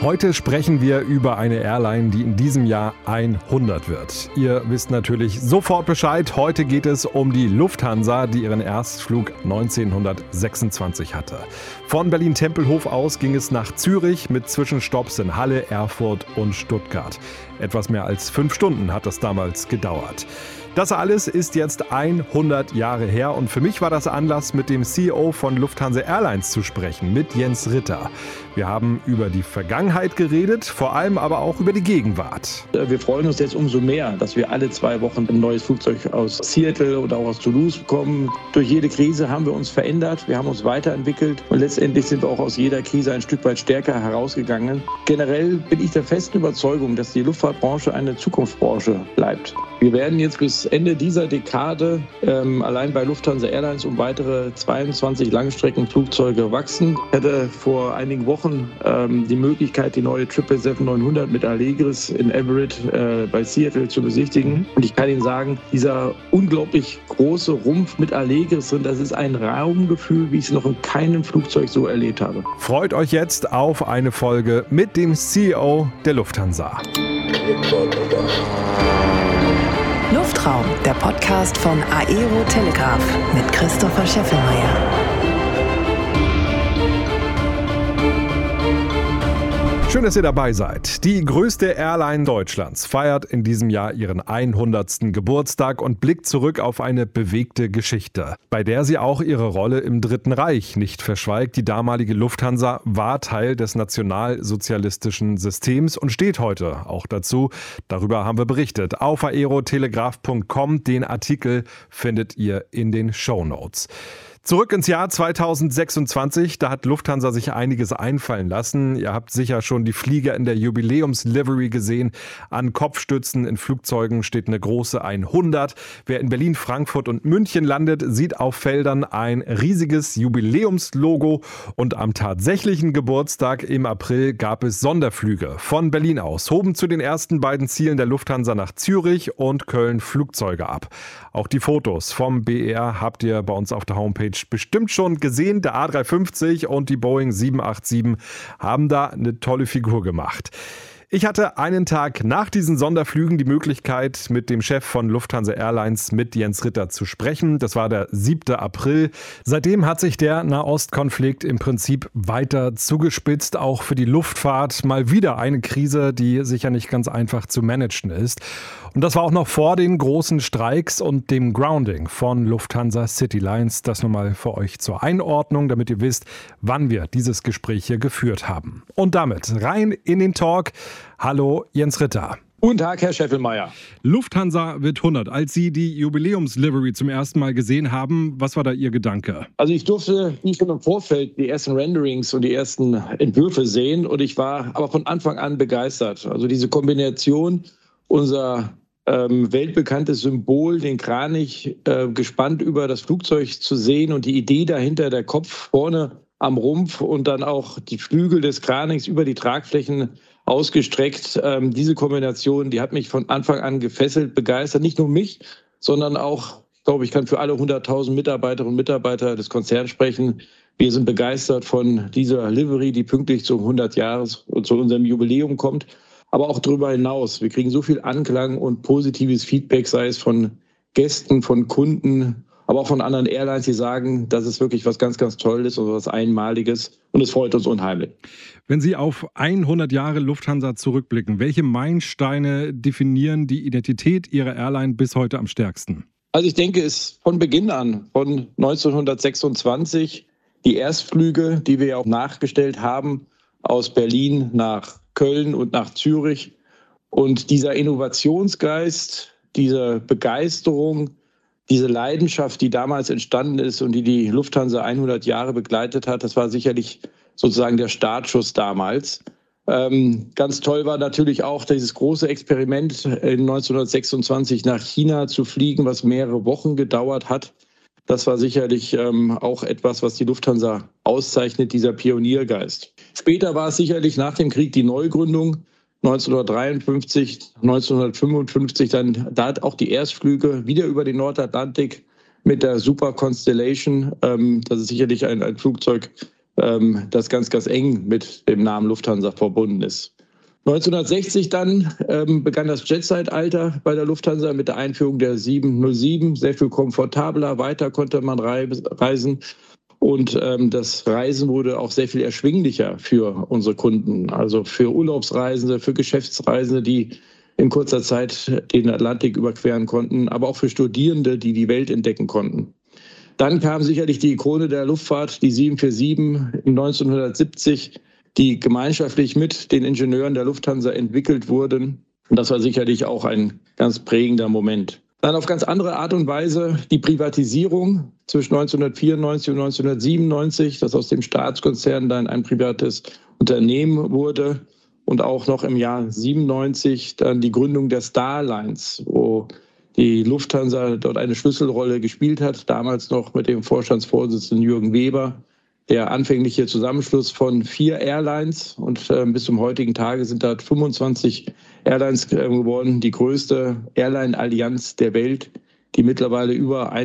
Heute sprechen wir über eine Airline, die in diesem Jahr 100 wird. Ihr wisst natürlich sofort Bescheid. Heute geht es um die Lufthansa, die ihren Erstflug 1926 hatte. Von Berlin-Tempelhof aus ging es nach Zürich mit Zwischenstopps in Halle, Erfurt und Stuttgart. Etwas mehr als 5 Stunden hat das damals gedauert. Das alles ist jetzt 100 Jahre her und für mich war das Anlass, mit dem CEO von Lufthansa Airlines zu sprechen, mit Jens Ritter. Wir haben über die Vergangenheit geredet, vor allem aber auch über die Gegenwart. Wir freuen uns jetzt umso mehr, dass wir alle 2 Wochen ein neues Flugzeug aus Seattle oder auch aus Toulouse bekommen. Durch jede Krise haben wir uns verändert, wir haben uns weiterentwickelt und letztendlich sind wir auch aus jeder Krise ein Stück weit stärker herausgegangen. Generell bin ich der festen Überzeugung, dass die Luftfahrtbranche eine Zukunftsbranche bleibt. Wir werden jetzt bis Ende dieser Dekade allein bei Lufthansa Airlines um weitere 22 Langstreckenflugzeuge wachsen. Ich hatte vor einigen Wochen die Möglichkeit, die neue 777-900 mit Allegris in Everett bei Seattle zu besichtigen. Und ich kann Ihnen sagen, dieser unglaublich große Rumpf mit Allegris drin, das ist ein Raumgefühl, wie ich es noch in keinem Flugzeug so erlebt habe. Freut euch jetzt auf eine Folge mit dem CEO der Lufthansa. Luftraum, der Podcast von Aero Telegraph mit Christopher Scheffelmeier. Schön, dass ihr dabei seid. Die größte Airline Deutschlands feiert in diesem Jahr ihren 100. Geburtstag und blickt zurück auf eine bewegte Geschichte, bei der sie auch ihre Rolle im Dritten Reich nicht verschweigt. Die damalige Lufthansa war Teil des nationalsozialistischen Systems und steht heute auch dazu. Darüber haben wir berichtet auf aerotelegraph.com. Den Artikel findet ihr in den Shownotes. Zurück ins Jahr 2026, da hat Lufthansa sich einiges einfallen lassen. Ihr habt sicher schon die Flieger in der Jubiläumslivery gesehen. An Kopfstützen in Flugzeugen steht eine große 100. Wer in Berlin, Frankfurt und München landet, sieht auf Feldern ein riesiges Jubiläumslogo. Und am tatsächlichen Geburtstag im April gab es Sonderflüge von Berlin aus. Hoben zu den ersten beiden Zielen der Lufthansa nach Zürich und Köln Flugzeuge ab. Auch die Fotos vom BER habt ihr bei uns auf der Homepage bestimmt schon gesehen. Der A350 und die Boeing 787 haben da eine tolle Figur gemacht. Ich hatte einen Tag nach diesen Sonderflügen die Möglichkeit, mit dem Chef von Lufthansa Airlines, mit Jens Ritter, zu sprechen. Das war der 7. April. Seitdem hat sich der Nahostkonflikt im Prinzip weiter zugespitzt. Auch für die Luftfahrt mal wieder eine Krise, die sicher nicht ganz einfach zu managen ist. Und das war auch noch vor den großen Streiks und dem Grounding von Lufthansa Citylines. Das nur mal für euch zur Einordnung, damit ihr wisst, wann wir dieses Gespräch hier geführt haben. Und damit rein in den Talk. Hallo Jens Ritter. Guten Tag, Herr Scheffelmeier. Lufthansa wird 100. Als Sie die Jubiläumslivery zum ersten Mal gesehen haben, was war da Ihr Gedanke? Also ich durfte wie schon im Vorfeld die ersten Renderings und die ersten Entwürfe sehen und ich war aber von Anfang an begeistert. Also diese Kombination, unser weltbekanntes Symbol, den Kranich, gespannt über das Flugzeug zu sehen und die Idee dahinter, der Kopf vorne am Rumpf und dann auch die Flügel des Kranichs über die Tragflächen ausgestreckt. Diese Kombination, die hat mich von Anfang an gefesselt, begeistert. Nicht nur mich, sondern auch, ich glaube, ich kann für alle 100.000 Mitarbeiterinnen und Mitarbeiter des Konzerns sprechen. Wir sind begeistert von dieser Livery, die pünktlich zum 100-Jahres- und zu unserem Jubiläum kommt. Aber auch darüber hinaus. Wir kriegen so viel Anklang und positives Feedback, sei es von Gästen, von Kunden, aber auch von anderen Airlines, die sagen, das ist wirklich was ganz, ganz Tolles und was Einmaliges. Und es freut uns unheimlich. Wenn Sie auf 100 Jahre Lufthansa zurückblicken, welche Meilensteine definieren die Identität Ihrer Airline bis heute am stärksten? Also ich denke, es von Beginn an, von 1926, die Erstflüge, die wir ja auch nachgestellt haben, aus Berlin nach Köln und nach Zürich. Und dieser Innovationsgeist, diese Begeisterung, diese Leidenschaft, die damals entstanden ist und die Lufthansa 100 Jahre begleitet hat, das war sicherlich sozusagen der Startschuss damals. Ganz toll war natürlich auch dieses große Experiment in 1926 nach China zu fliegen, was mehrere Wochen gedauert hat. Das war sicherlich auch etwas, was die Lufthansa auszeichnet, dieser Pioniergeist. Später war es sicherlich nach dem Krieg die Neugründung, 1953, 1955, da hat auch die Erstflüge wieder über den Nordatlantik mit der Super Constellation. Das ist sicherlich ein Flugzeug, das ganz, ganz eng mit dem Namen Lufthansa verbunden ist. 1960 dann begann das Jetzeitalter bei der Lufthansa mit der Einführung der 707. Sehr viel komfortabler, weiter konnte man reisen. Und das Reisen wurde auch sehr viel erschwinglicher für unsere Kunden, also für Urlaubsreisende, für Geschäftsreisende, die in kurzer Zeit den Atlantik überqueren konnten, aber auch für Studierende, die die Welt entdecken konnten. Dann kam sicherlich die Ikone der Luftfahrt, die 747 1970, die gemeinschaftlich mit den Ingenieuren der Lufthansa entwickelt wurden. Und das war sicherlich auch ein ganz prägender Moment. Dann auf ganz andere Art und Weise die Privatisierung zwischen 1994 und 1997, das aus dem Staatskonzern dann ein privates Unternehmen wurde. Und auch noch im Jahr 1997 dann die Gründung der Starlines, wo die Lufthansa dort eine Schlüsselrolle gespielt hat, damals noch mit dem Vorstandsvorsitzenden Jürgen Weber. Der anfängliche Zusammenschluss von 4 Airlines und bis zum heutigen Tage sind dort 25 Airlines geworden, die größte Airline-Allianz der Welt, die mittlerweile über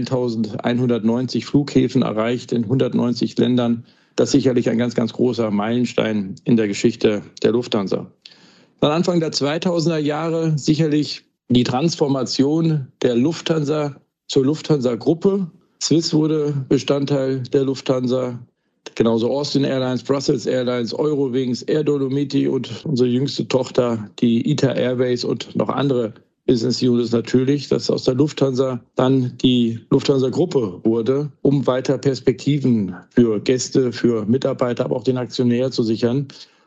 1190 Flughäfen erreicht in 190 Ländern. Das ist sicherlich ein ganz, ganz großer Meilenstein in der Geschichte der Lufthansa. Dann Anfang der 2000er Jahre sicherlich die Transformation der Lufthansa zur Lufthansa-Gruppe. Swiss wurde Bestandteil der Lufthansa. Genauso Austrian Airlines, Brussels Airlines, Eurowings, Air Dolomiti und unsere jüngste Tochter, die ITA Airways und noch andere Business Units natürlich, dass aus der Lufthansa dann die Lufthansa-Gruppe wurde, um weiter Perspektiven für Gäste, für Mitarbeiter, aber auch den Aktionär zu sichern.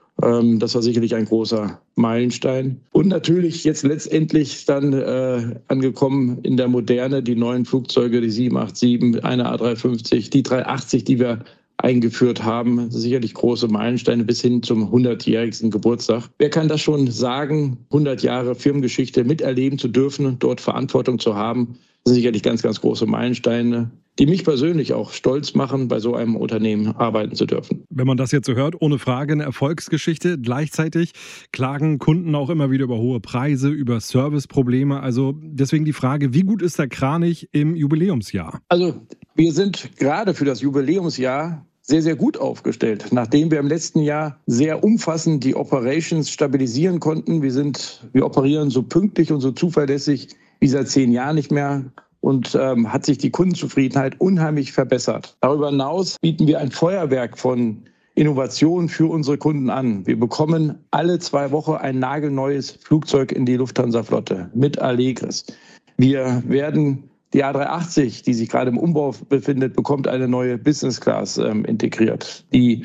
Das war sicherlich ein großer Meilenstein. Und natürlich jetzt letztendlich dann angekommen in der Moderne, die neuen Flugzeuge, die 787, eine A350, die 380, die wir eingeführt haben, sicherlich große Meilensteine bis hin zum 100-jährigsten Geburtstag. Wer kann das schon sagen, 100 Jahre Firmengeschichte miterleben zu dürfen und dort Verantwortung zu haben? Das sind sicherlich ganz, ganz große Meilensteine, die mich persönlich auch stolz machen, bei so einem Unternehmen arbeiten zu dürfen. Wenn man das jetzt so hört, ohne Frage eine Erfolgsgeschichte. Gleichzeitig klagen Kunden auch immer wieder über hohe Preise, über Serviceprobleme. Also deswegen die Frage, wie gut ist der Kranich im Jubiläumsjahr? Also wir sind gerade für das Jubiläumsjahr sehr, sehr gut aufgestellt. Nachdem wir im letzten Jahr sehr umfassend die Operations stabilisieren konnten, wir operieren so pünktlich und so zuverlässig wie seit 10 Jahren nicht mehr und hat sich die Kundenzufriedenheit unheimlich verbessert. Darüber hinaus bieten wir ein Feuerwerk von Innovationen für unsere Kunden an. Wir bekommen alle 2 Wochen ein nagelneues Flugzeug in die Lufthansa-Flotte mit Allegris. Wir werden die A380, die sich gerade im Umbau befindet, bekommt eine neue Business Class integriert. Die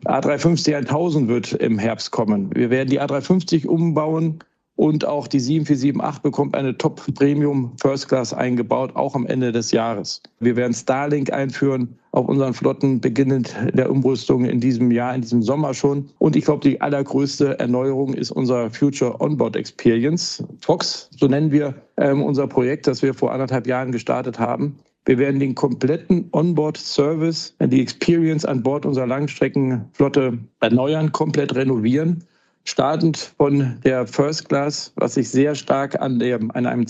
A350 1000 wird im Herbst kommen. Wir werden die A350 umbauen und auch die 747-8 bekommt eine Top Premium First Class eingebaut, auch am Ende des Jahres. Wir werden Starlink einführen auf unseren Flotten, beginnend der Umrüstung in diesem Jahr, in diesem Sommer schon. Und ich glaube, die allergrößte Erneuerung ist unser Future Onboard Experience. FOX, so nennen wir unser Projekt, das wir vor 1,5 Jahren gestartet haben. Wir werden den kompletten Onboard-Service, die Experience an Bord unserer Langstreckenflotte erneuern, komplett renovieren. Startend von der First Class, was sich sehr stark an einem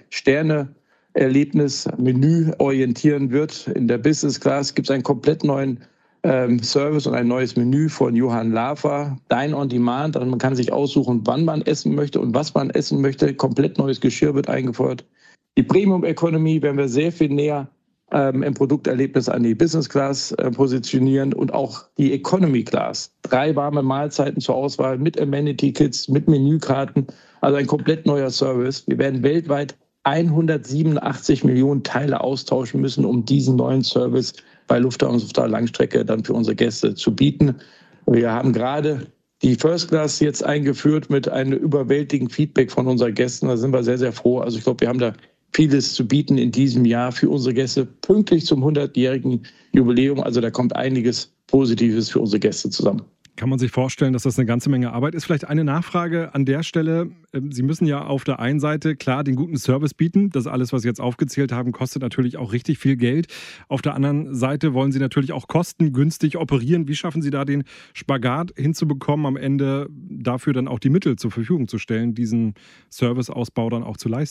2-Sterne-Erlebnis-Menü orientieren wird. In der Business Class gibt es einen komplett neuen Service und ein neues Menü von Johann Lafer. Dine on Demand, also man kann sich aussuchen, wann man essen möchte und was man essen möchte. Komplett neues Geschirr wird eingefordert. Die Premium Economy werden wir sehr viel näher im Produkterlebnis an die Business Class positionieren und auch die Economy Class. 3 warme Mahlzeiten zur Auswahl mit Amenity Kits, mit Menükarten, also ein komplett neuer Service. Wir werden weltweit 187 Millionen Teile austauschen müssen, um diesen neuen Service bei Lufthansa auf der Langstrecke dann für unsere Gäste zu bieten. Wir haben gerade die First Class jetzt eingeführt mit einem überwältigenden Feedback von unseren Gästen. Da sind wir sehr, sehr froh. Also ich glaube, wir haben da vieles zu bieten in diesem Jahr für unsere Gäste, pünktlich zum 100-jährigen Jubiläum. Also da kommt einiges Positives für unsere Gäste zusammen. Kann man sich vorstellen, dass das eine ganze Menge Arbeit ist? Vielleicht eine Nachfrage an der Stelle. Sie müssen ja auf der einen Seite klar den guten Service bieten. Das alles, was Sie jetzt aufgezählt haben, kostet natürlich auch richtig viel Geld. Auf der anderen Seite wollen Sie natürlich auch kostengünstig operieren. Wie schaffen Sie da den Spagat hinzubekommen, am Ende dafür dann auch die Mittel zur Verfügung zu stellen, diesen Serviceausbau dann auch zu leisten?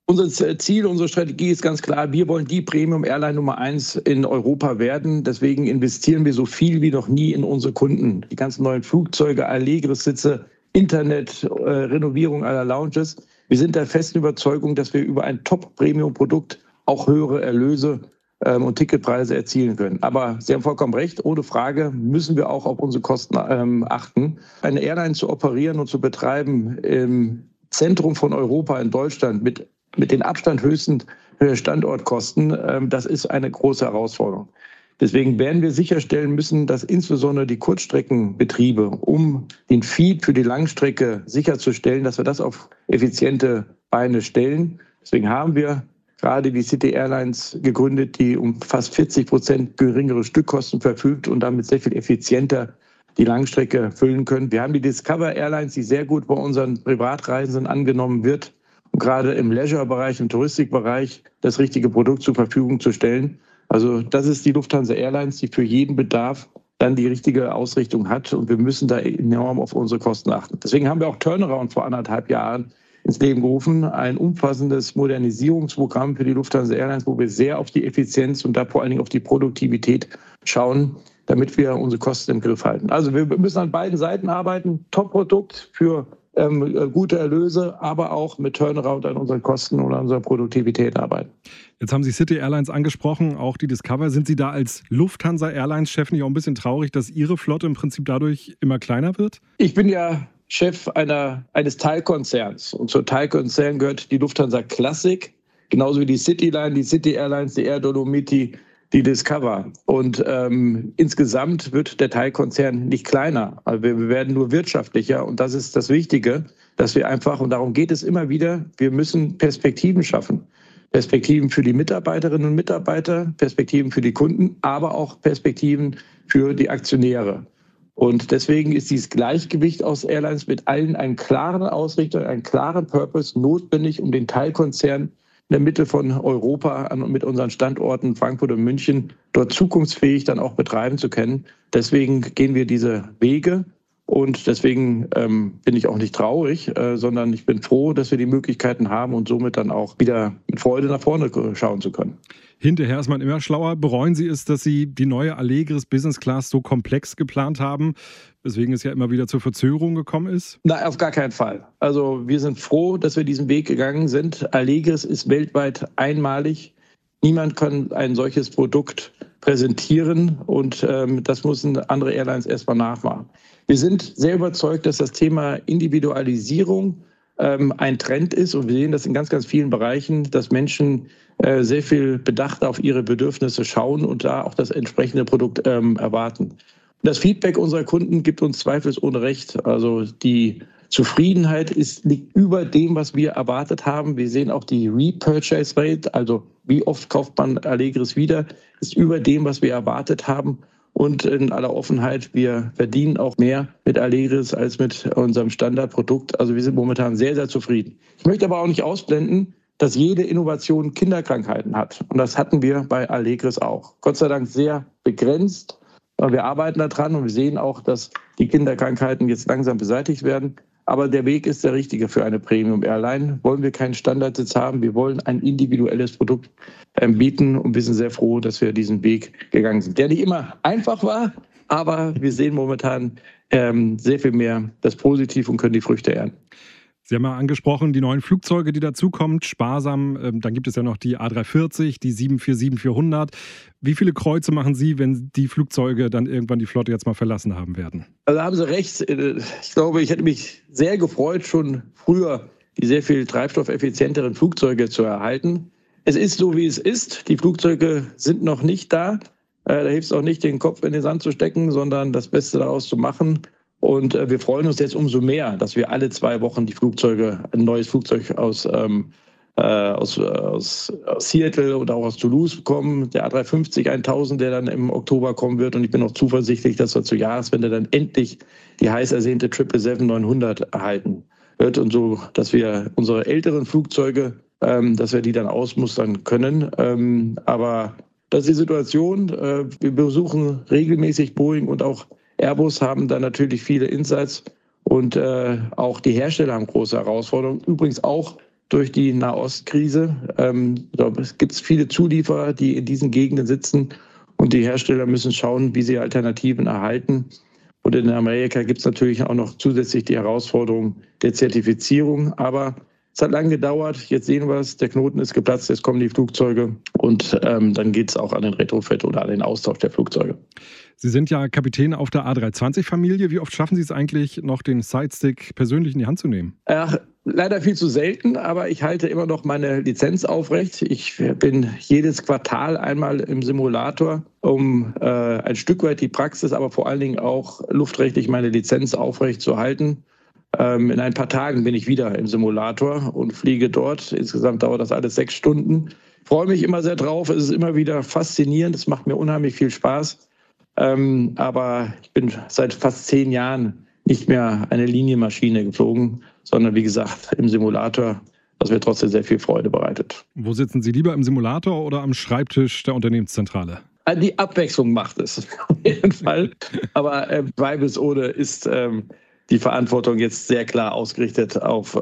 Unser Ziel, unsere Strategie ist ganz klar, wir wollen die Premium-Airline Nummer 1 in Europa werden. Deswegen investieren wir so viel wie noch nie in unsere Kunden. Die ganzen neuen Flugzeuge, Allegris-Sitze, Internet, Renovierung aller Lounges. Wir sind der festen Überzeugung, dass wir über ein Top-Premium-Produkt auch höhere Erlöse und Ticketpreise erzielen können. Aber Sie haben vollkommen recht, ohne Frage müssen wir auch auf unsere Kosten achten. Eine Airline zu operieren und zu betreiben im Zentrum von Europa in Deutschland mit den Abstand höchsten Standortkosten, das ist eine große Herausforderung. Deswegen werden wir sicherstellen müssen, dass insbesondere die Kurzstreckenbetriebe, um den Feed für die Langstrecke sicherzustellen, dass wir das auf effiziente Beine stellen. Deswegen haben wir gerade die City Airlines gegründet, die um fast 40% geringere Stückkosten verfügt und damit sehr viel effizienter die Langstrecke füllen können. Wir haben die Discover Airlines, die sehr gut bei unseren Privatreisenden angenommen wird, um gerade im Leisure-Bereich, im Touristikbereich das richtige Produkt zur Verfügung zu stellen. Also das ist die Lufthansa Airlines, die für jeden Bedarf dann die richtige Ausrichtung hat. Und wir müssen da enorm auf unsere Kosten achten. Deswegen haben wir auch Turnaround vor 1,5 Jahren ins Leben gerufen. Ein umfassendes Modernisierungsprogramm für die Lufthansa Airlines, wo wir sehr auf die Effizienz und da vor allen Dingen auf die Produktivität schauen, damit wir unsere Kosten im Griff halten. Also wir müssen an beiden Seiten arbeiten. Top-Produkt für gute Erlöse, aber auch mit Turnaround an unseren Kosten und an unserer Produktivität arbeiten. Jetzt haben Sie City Airlines angesprochen, auch die Discover. Sind Sie da als Lufthansa Airlines-Chef nicht auch ein bisschen traurig, dass Ihre Flotte im Prinzip dadurch immer kleiner wird? Ich bin ja Chef eines Teilkonzerns. Und zur Teilkonzern gehört die Lufthansa Classic, genauso wie die Cityline, die City Airlines, die Air Dolomiti, die Discover. Und insgesamt wird der Teilkonzern nicht kleiner. Also wir werden nur wirtschaftlicher. Und das ist das Wichtige, dass wir einfach, und darum geht es immer wieder, wir müssen Perspektiven schaffen. Perspektiven für die Mitarbeiterinnen und Mitarbeiter, Perspektiven für die Kunden, aber auch Perspektiven für die Aktionäre. Und deswegen ist dieses Gleichgewicht aus Airlines mit allen einen klaren Ausrichtung, einen klaren Purpose notwendig, um den Teilkonzern in der Mitte von Europa mit unseren Standorten Frankfurt und München dort zukunftsfähig dann auch betreiben zu können. Deswegen gehen wir diese Wege und deswegen bin ich auch nicht traurig, sondern ich bin froh, dass wir die Möglichkeiten haben und somit dann auch wieder mit Freude nach vorne schauen zu können. Hinterher ist man immer schlauer. Bereuen Sie es, dass Sie die neue Allegris Business Class so komplex geplant haben, weswegen es ja immer wieder zur Verzögerung gekommen ist? Nein, auf gar keinen Fall. Also wir sind froh, dass wir diesen Weg gegangen sind. Allegris ist weltweit einmalig. Niemand kann ein solches Produkt präsentieren und das müssen andere Airlines erstmal nachmachen. Wir sind sehr überzeugt, dass das Thema Individualisierung ein Trend ist und wir sehen das in ganz, ganz vielen Bereichen, dass Menschen sehr viel bedacht auf ihre Bedürfnisse schauen und da auch das entsprechende Produkt erwarten. Das Feedback unserer Kunden gibt uns zweifelsohne recht. Also die Zufriedenheit liegt über dem, was wir erwartet haben. Wir sehen auch die Repurchase Rate, also wie oft kauft man Allegris wieder, ist über dem, was wir erwartet haben. Und in aller Offenheit, wir verdienen auch mehr mit Allegris als mit unserem Standardprodukt. Also wir sind momentan sehr, sehr zufrieden. Ich möchte aber auch nicht ausblenden, dass jede Innovation Kinderkrankheiten hat. Und das hatten wir bei Allegris auch. Gott sei Dank sehr begrenzt. Wir arbeiten daran und wir sehen auch, dass die Kinderkrankheiten jetzt langsam beseitigt werden. Aber der Weg ist der richtige für eine Premium-Airline. Wollen wir keinen Standardsitz haben, wir wollen ein individuelles Produkt bieten und wir sind sehr froh, dass wir diesen Weg gegangen sind. Der nicht immer einfach war, aber wir sehen momentan sehr viel mehr das Positiv und können die Früchte ernten. Sie haben ja angesprochen, die neuen Flugzeuge, die dazukommen, sparsam. Dann gibt es ja noch die A340, die 747-400. Wie viele Kreuze machen Sie, wenn die Flugzeuge dann irgendwann die Flotte jetzt mal verlassen haben werden? Also haben Sie recht. Ich glaube, ich hätte mich sehr gefreut, schon früher die sehr viel treibstoffeffizienteren Flugzeuge zu erhalten. Es ist so, wie es ist. Die Flugzeuge sind noch nicht da. Da hilft es auch nicht, den Kopf in den Sand zu stecken, sondern das Beste daraus zu machen. Und wir freuen uns jetzt umso mehr, dass wir alle 2 Wochen ein neues Flugzeug aus Seattle oder auch aus Toulouse bekommen. Der A350-1000, der dann im Oktober kommen wird. Und ich bin auch zuversichtlich, dass wir zur Jahreswende dann endlich die heiß ersehnte 777-900 erhalten wird. Und so, dass wir unsere älteren Flugzeuge, dass wir die dann ausmustern können. Aber das ist die Situation. Wir besuchen regelmäßig Boeing und auch Airbus, haben da natürlich viele Insights und auch die Hersteller haben große Herausforderungen. Übrigens auch durch die Nahostkrise. Es gibt viele Zulieferer, die in diesen Gegenden sitzen und die Hersteller müssen schauen, wie sie Alternativen erhalten. Und in Amerika gibt es natürlich auch noch zusätzlich die Herausforderung der Zertifizierung. Aber es hat lange gedauert, jetzt sehen wir es, der Knoten ist geplatzt, jetzt kommen die Flugzeuge und dann geht es auch an den Retrofit oder an den Austausch der Flugzeuge. Sie sind ja Kapitän auf der A320-Familie. Wie oft schaffen Sie es eigentlich, noch den Sidestick persönlich in die Hand zu nehmen? Leider viel zu selten, aber ich halte immer noch meine Lizenz aufrecht. Ich bin jedes Quartal einmal im Simulator, um ein Stück weit die Praxis, aber vor allen Dingen auch luftrechtlich meine Lizenz aufrecht zu halten. In ein paar Tagen bin ich wieder im Simulator und fliege dort. Insgesamt dauert das alles 6 Stunden. Ich freue mich immer sehr drauf. Es ist immer wieder faszinierend. Es macht mir unheimlich viel Spaß. Aber ich bin seit fast 10 Jahren nicht mehr eine Linienmaschine geflogen, sondern wie gesagt im Simulator, was mir trotzdem sehr viel Freude bereitet. Wo sitzen Sie lieber, im Simulator oder am Schreibtisch der Unternehmenszentrale? Die Abwechslung macht es auf jeden Fall. Aber zweifelsohne ist die Verantwortung jetzt sehr klar ausgerichtet auf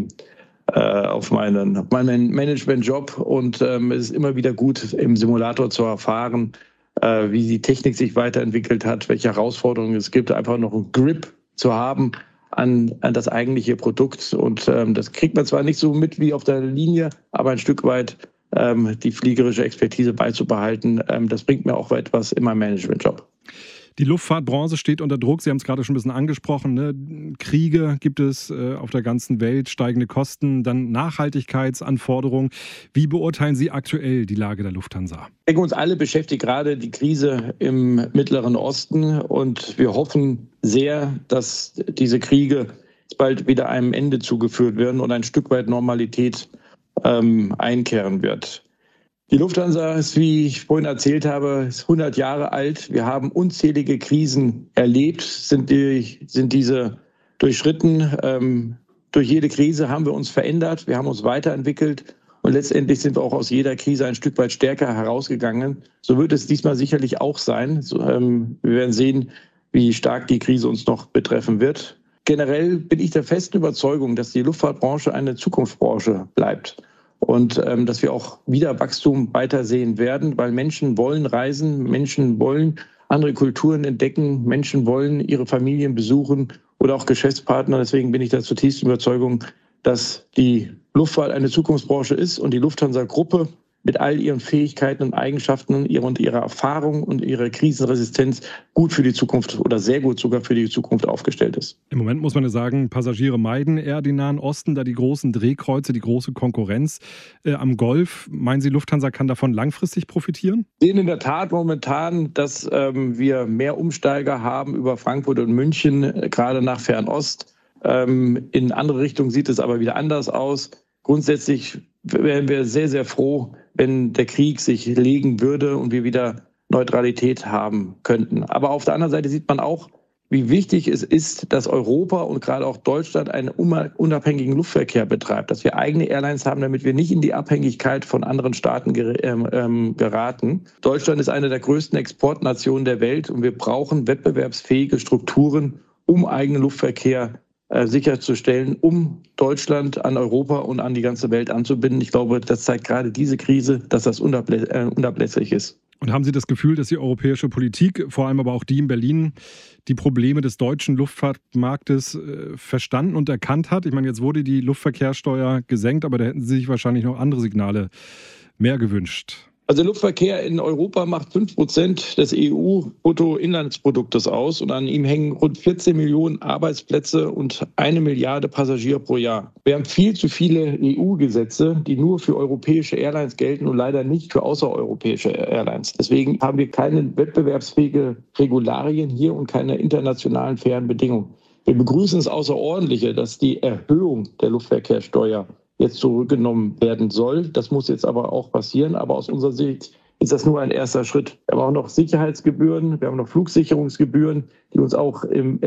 meinen Management-Job. Und es ist immer wieder gut, im Simulator zu erfahren, wie die Technik sich weiterentwickelt hat, welche Herausforderungen es gibt, einfach noch einen Grip zu haben an das eigentliche Produkt. Und das kriegt man zwar nicht so mit wie auf der Linie, aber ein Stück weit die fliegerische Expertise beizubehalten, das bringt mir auch etwas in meinem Managementjob. Die Luftfahrtbranche steht unter Druck. Sie haben es gerade schon ein bisschen angesprochen. Ne? Kriege gibt es auf der ganzen Welt, steigende Kosten, dann Nachhaltigkeitsanforderungen. Wie beurteilen Sie aktuell die Lage der Lufthansa? Ich denke, uns alle beschäftigt gerade die Krise im Mittleren Osten. Und wir hoffen sehr, dass diese Kriege bald wieder einem Ende zugeführt werden und ein Stück weit Normalität einkehren wird. Die Lufthansa ist, wie ich vorhin erzählt habe, 100 Jahre alt. Wir haben unzählige Krisen erlebt, sind diese durchschritten. Durch jede Krise haben wir uns verändert, wir haben uns weiterentwickelt und letztendlich sind wir auch aus jeder Krise ein Stück weit stärker herausgegangen. So wird es diesmal sicherlich auch sein. Wir werden sehen, wie stark die Krise uns noch betreffen wird. Generell bin ich der festen Überzeugung, dass die Luftfahrtbranche eine Zukunftsbranche bleibt. Und dass wir auch wieder Wachstum weitersehen werden, weil Menschen wollen reisen, Menschen wollen andere Kulturen entdecken, Menschen wollen ihre Familien besuchen oder auch Geschäftspartner. Deswegen bin ich der zutiefsten Überzeugung, dass die Luftfahrt eine Zukunftsbranche ist und die Lufthansa-Gruppe mit all ihren Fähigkeiten und Eigenschaften und ihrer Erfahrung und ihrer Krisenresistenz gut für die Zukunft oder sehr gut sogar für die Zukunft aufgestellt ist. Im Moment muss man ja sagen, Passagiere meiden eher den Nahen Osten, da die großen Drehkreuze, die große Konkurrenz am Golf. Meinen Sie, Lufthansa kann davon langfristig profitieren? Wir sehen in der Tat momentan, dass wir mehr Umsteiger haben über Frankfurt und München, gerade nach Fernost. In andere Richtungen sieht es aber wieder anders aus. Grundsätzlich wären wir sehr, sehr froh, wenn der Krieg sich legen würde und wir wieder Neutralität haben könnten. Aber auf der anderen Seite sieht man auch, wie wichtig es ist, dass Europa und gerade auch Deutschland einen unabhängigen Luftverkehr betreibt, dass wir eigene Airlines haben, damit wir nicht in die Abhängigkeit von anderen Staaten geraten. Deutschland ist eine der größten Exportnationen der Welt und wir brauchen wettbewerbsfähige Strukturen, um eigenen Luftverkehr sicherzustellen, um Deutschland an Europa und an die ganze Welt anzubinden. Ich glaube, das zeigt gerade diese Krise, dass das unablässig ist. Und haben Sie das Gefühl, dass die europäische Politik, vor allem aber auch die in Berlin, die Probleme des deutschen Luftfahrtmarktes verstanden und erkannt hat? Ich meine, jetzt wurde die Luftverkehrssteuer gesenkt, aber da hätten Sie sich wahrscheinlich noch andere Signale mehr gewünscht. Also der Luftverkehr in Europa macht 5% des EU-Bruttoinlandsproduktes aus und an ihm hängen rund 14 Millionen Arbeitsplätze und 1 Milliarde Passagiere pro Jahr. Wir haben viel zu viele EU-Gesetze, die nur für europäische Airlines gelten und leider nicht für außereuropäische Airlines. Deswegen haben wir keine wettbewerbsfähige Regularien hier und keine internationalen fairen Bedingungen. Wir begrüßen es außerordentliche, dass die Erhöhung der Luftverkehrssteuer jetzt zurückgenommen werden soll. Das muss jetzt aber auch passieren. Aber aus unserer Sicht ist das nur ein erster Schritt. Wir haben auch noch Sicherheitsgebühren, wir haben noch Flugsicherungsgebühren, die uns auch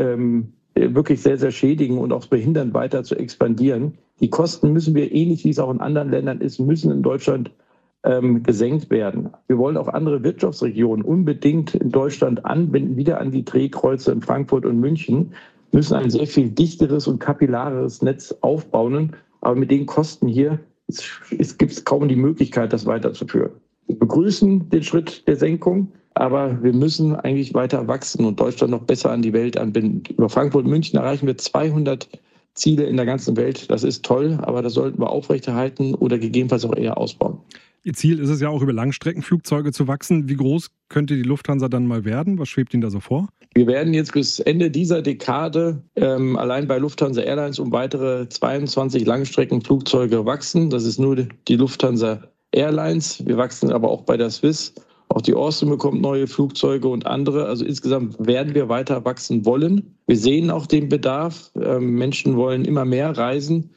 wirklich sehr, sehr schädigen und auch behindern, weiter zu expandieren. Die Kosten müssen wir, ähnlich wie es auch in anderen Ländern ist, müssen in Deutschland gesenkt werden. Wir wollen auch andere Wirtschaftsregionen unbedingt in Deutschland anbinden, wieder an die Drehkreuze in Frankfurt und München, müssen ein sehr viel dichteres und kapillareres Netz aufbauen. Aber mit den Kosten hier gibt es kaum die Möglichkeit, das weiterzuführen. Wir begrüßen den Schritt der Senkung, aber wir müssen eigentlich weiter wachsen und Deutschland noch besser an die Welt anbinden. Über Frankfurt und München erreichen wir 200 Ziele in der ganzen Welt. Das ist toll, aber das sollten wir aufrechterhalten oder gegebenenfalls auch eher ausbauen. Ihr Ziel ist es ja auch, über Langstreckenflugzeuge zu wachsen. Wie groß könnte die Lufthansa dann mal werden? Was schwebt Ihnen da so vor? Wir werden jetzt bis Ende dieser Dekade allein bei Lufthansa Airlines um weitere 22 Langstreckenflugzeuge wachsen. Das ist nur die Lufthansa Airlines. Wir wachsen aber auch bei der Swiss. Auch die Austrian bekommt neue Flugzeuge und andere. Also insgesamt werden wir weiter wachsen wollen. Wir sehen auch den Bedarf. Menschen wollen immer mehr reisen.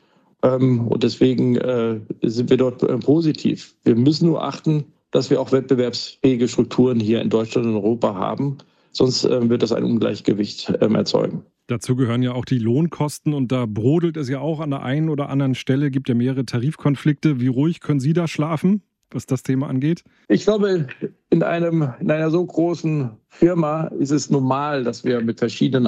Und deswegen sind wir dort positiv. Wir müssen nur achten, dass wir auch wettbewerbsfähige Strukturen hier in Deutschland und Europa haben. Sonst wird das ein Ungleichgewicht erzeugen. Dazu gehören ja auch die Lohnkosten und da brodelt es ja auch an der einen oder anderen Stelle, gibt ja mehrere Tarifkonflikte. Wie ruhig können Sie da schlafen, was das Thema angeht? Ich glaube, in einer so großen Firma ist es normal, dass wir mit verschiedenen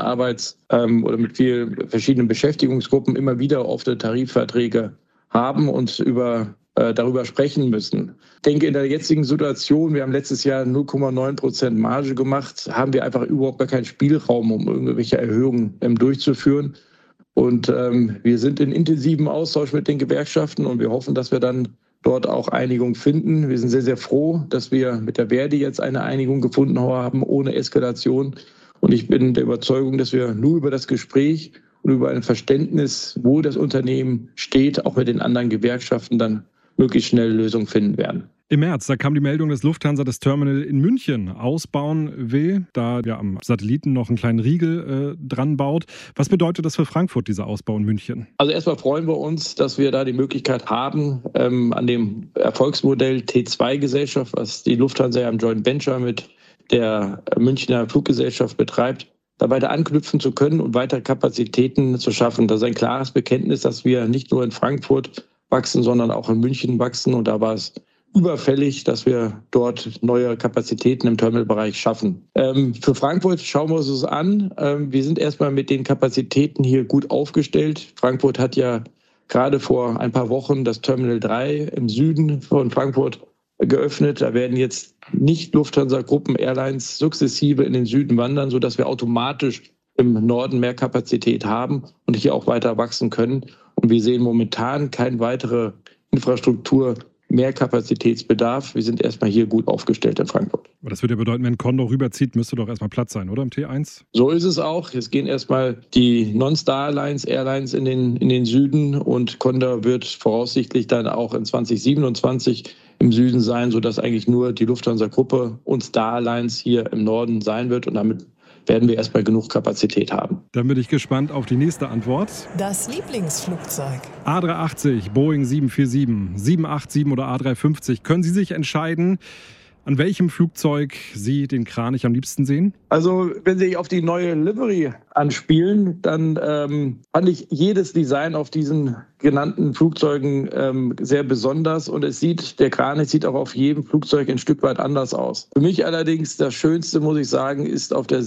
oder mit vielen verschiedenen Beschäftigungsgruppen immer wieder offene Tarifverträge haben und darüber sprechen müssen. Ich denke, in der jetzigen Situation, wir haben letztes Jahr 0,9% Marge gemacht, haben wir einfach überhaupt gar keinen Spielraum, um irgendwelche Erhöhungen durchzuführen. Und wir sind in intensivem Austausch mit den Gewerkschaften und wir hoffen, dass wir dann dort auch Einigung finden. Wir sind sehr, sehr froh, dass wir mit der Verdi jetzt eine Einigung gefunden haben, ohne Eskalation. Und ich bin der Überzeugung, dass wir nur über das Gespräch und über ein Verständnis, wo das Unternehmen steht, auch mit den anderen Gewerkschaften dann möglichst schnell Lösungen finden werden. Im März, da kam die Meldung, dass Lufthansa das Terminal in München ausbauen will, da ja am Satelliten noch einen kleinen Riegel dran baut. Was bedeutet das für Frankfurt, dieser Ausbau in München? Also erstmal freuen wir uns, dass wir da die Möglichkeit haben, an dem Erfolgsmodell T2-Gesellschaft, was die Lufthansa ja im Joint Venture mit der Münchner Fluggesellschaft betreibt, da weiter anknüpfen zu können und weiter Kapazitäten zu schaffen. Das ist ein klares Bekenntnis, dass wir nicht nur in Frankfurt wachsen, sondern auch in München wachsen. Und da war es überfällig, dass wir dort neue Kapazitäten im Terminalbereich schaffen. Für Frankfurt schauen wir uns das an. Wir sind erstmal mit den Kapazitäten hier gut aufgestellt. Frankfurt hat ja gerade vor ein paar Wochen das Terminal 3 im Süden von Frankfurt geöffnet. Da werden jetzt nicht Lufthansa-Gruppen Airlines sukzessive in den Süden wandern, sodass wir automatisch im Norden mehr Kapazität haben und hier auch weiter wachsen können. Und wir sehen momentan keine weitere Infrastruktur, mehr Kapazitätsbedarf. Wir sind erstmal hier gut aufgestellt in Frankfurt. Aber das würde ja bedeuten, wenn Condor rüberzieht, müsste doch erstmal Platz sein, oder im T1? So ist es auch. Jetzt gehen erstmal die Non-Star-Airlines in den Süden und Condor wird voraussichtlich dann auch in 2027 im Süden sein, sodass eigentlich nur die Lufthansa-Gruppe und Star Alliance hier im Norden sein wird und damit werden wir erstmal genug Kapazität haben. Dann bin ich gespannt auf die nächste Antwort. Das Lieblingsflugzeug. A380, Boeing 747, 787 oder A350. Können Sie sich entscheiden, an welchem Flugzeug Sie den Kranich am liebsten sehen? Also wenn Sie auf die neue Livery anspielen, dann fand ich jedes Design auf diesen genannten Flugzeugen sehr besonders. Und der Kranich sieht auch auf jedem Flugzeug ein Stück weit anders aus. Für mich allerdings das Schönste, muss ich sagen, ist auf der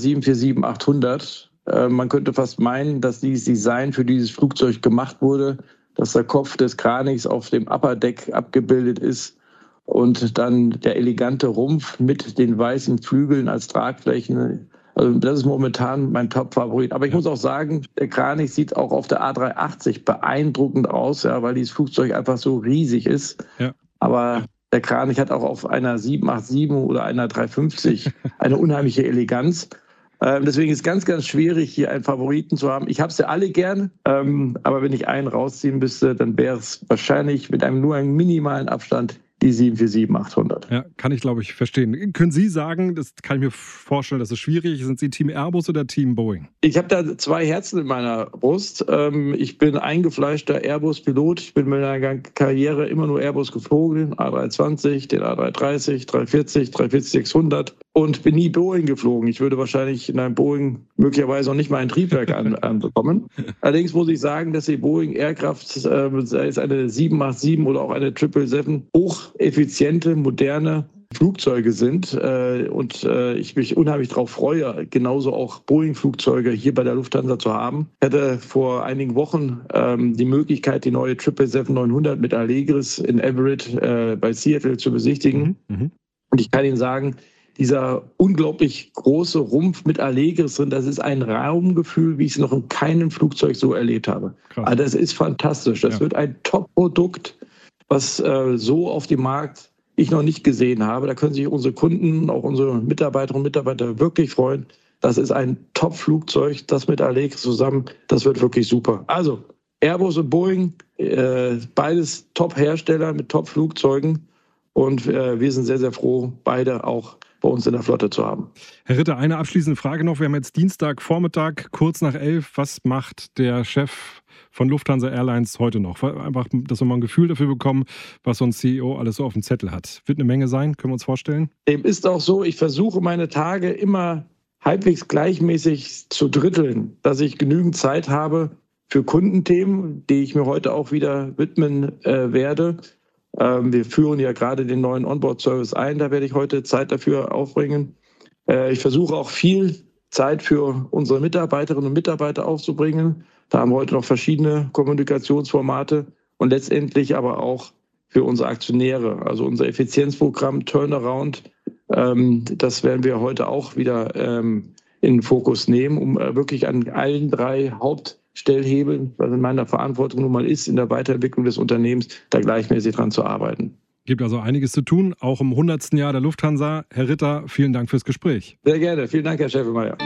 747-800. Man könnte fast meinen, dass dieses Design für dieses Flugzeug gemacht wurde, dass der Kopf des Kranichs auf dem Upper Deck abgebildet ist. Und dann der elegante Rumpf mit den weißen Flügeln als Tragflächen. Also das ist momentan mein Top-Favorit. Aber ich muss auch sagen, der Kranich sieht auch auf der A380 beeindruckend aus, ja, weil dieses Flugzeug einfach so riesig ist. Ja. Aber der Kranich hat auch auf einer 787 oder einer 350 eine unheimliche Eleganz. Deswegen ist es ganz, ganz schwierig, hier einen Favoriten zu haben. Ich habe sie alle gern, aber wenn ich einen rausziehen müsste, dann wäre es wahrscheinlich mit nur einem minimalen Abstand die 747-800. Ja, kann ich, glaube ich, verstehen. Können Sie sagen, das kann ich mir vorstellen, das ist schwierig, sind Sie Team Airbus oder Team Boeing? Ich habe da zwei Herzen in meiner Brust. Ich bin eingefleischter Airbus-Pilot. Ich bin mit meiner Karriere immer nur Airbus geflogen, den A320, den A330, 340, 340-600 und bin nie Boeing geflogen. Ich würde wahrscheinlich in einem Boeing möglicherweise auch nicht mal ein Triebwerk anbekommen. Allerdings muss ich sagen, dass die Boeing Aircraft, sei es eine 787 oder auch eine 777, hocheffiziente, moderne Flugzeuge sind und ich mich unheimlich darauf freue, genauso auch Boeing-Flugzeuge hier bei der Lufthansa zu haben. Ich hatte vor einigen Wochen die Möglichkeit, die neue 777-900 mit Allegris in Everett bei Seattle zu besichtigen. Und ich kann Ihnen sagen, dieser unglaublich große Rumpf mit Allegris drin, das ist ein Raumgefühl, wie ich es noch in keinem Flugzeug so erlebt habe. Also das ist fantastisch. Das wird ein Top-Produkt, was so auf dem Markt ich noch nicht gesehen habe. Da können sich unsere Kunden, auch unsere Mitarbeiterinnen und Mitarbeiter wirklich freuen. Das ist ein Top-Flugzeug, das mit Allegris zusammen, das wird wirklich super. Also Airbus und Boeing, beides Top-Hersteller mit Top-Flugzeugen und wir sind sehr, sehr froh, beide auch bei uns in der Flotte zu haben. Herr Ritter, eine abschließende Frage noch. Wir haben jetzt Dienstagvormittag, kurz nach 11. Was macht der Chef von Lufthansa Airlines heute noch? Einfach, dass wir mal ein Gefühl dafür bekommen, was so ein CEO alles so auf dem Zettel hat. Wird eine Menge sein, können wir uns vorstellen? Dem ist auch so, ich versuche meine Tage immer halbwegs gleichmäßig zu dritteln, dass ich genügend Zeit habe für Kundenthemen, die ich mir heute auch wieder widmen werde. Wir führen ja gerade den neuen Onboard-Service ein, da werde ich heute Zeit dafür aufbringen. Ich versuche auch viel Zeit für unsere Mitarbeiterinnen und Mitarbeiter aufzubringen. Da haben wir heute noch verschiedene Kommunikationsformate und letztendlich aber auch für unsere Aktionäre. Also unser Effizienzprogramm Turnaround, das werden wir heute auch wieder in den Fokus nehmen, um wirklich an allen 3 Hauptstellhebeln, was in meiner Verantwortung nun mal ist, in der Weiterentwicklung des Unternehmens, da gleichmäßig dran zu arbeiten. Gibt also einiges zu tun, auch im 100. Jahr der Lufthansa. Herr Ritter, vielen Dank fürs Gespräch. Sehr gerne. Vielen Dank, Herr Schäfermeier.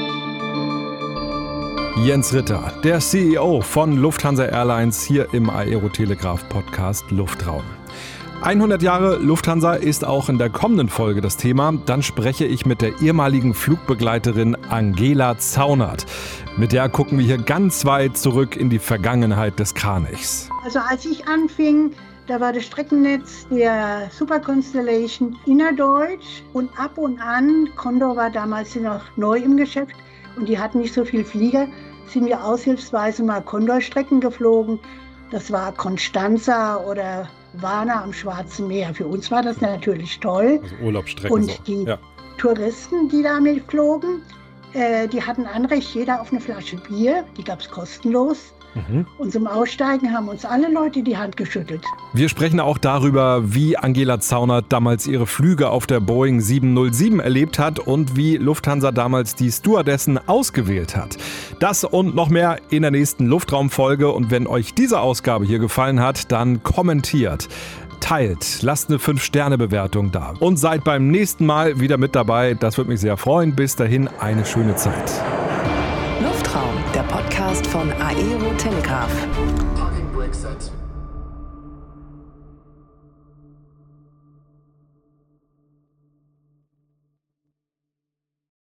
Jens Ritter, der CEO von Lufthansa Airlines, hier im Aerotelegraph-Podcast Luftraum. 100 Jahre Lufthansa ist auch in der kommenden Folge das Thema. Dann spreche ich mit der ehemaligen Flugbegleiterin Angela Zaunert. Mit der gucken wir hier ganz weit zurück in die Vergangenheit des Kranichs. Also als ich anfing, da war das Streckennetz der Super Constellation innerdeutsch und ab und an, Condor war damals noch neu im Geschäft und die hatten nicht so viel Flieger, sind wir aushilfsweise mal Condor-Strecken geflogen. Das war Constanza oder Varna am Schwarzen Meer. Für uns war das natürlich toll. Also Urlaubsstrecken. Und die Touristen, die damit flogen, die hatten Anrecht, jeder auf eine Flasche Bier. Die gab es kostenlos. Und zum Aussteigen haben uns alle Leute die Hand geschüttelt. Wir sprechen auch darüber, wie Angela Zaunert damals ihre Flüge auf der Boeing 707 erlebt hat und wie Lufthansa damals die Stewardessen ausgewählt hat. Das und noch mehr in der nächsten Luftraumfolge. Und wenn euch diese Ausgabe hier gefallen hat, dann kommentiert, teilt, lasst eine 5-Sterne-Bewertung da und seid beim nächsten Mal wieder mit dabei. Das würde mich sehr freuen. Bis dahin eine schöne Zeit. Luftraum, der Podcast von Aerotelegraph.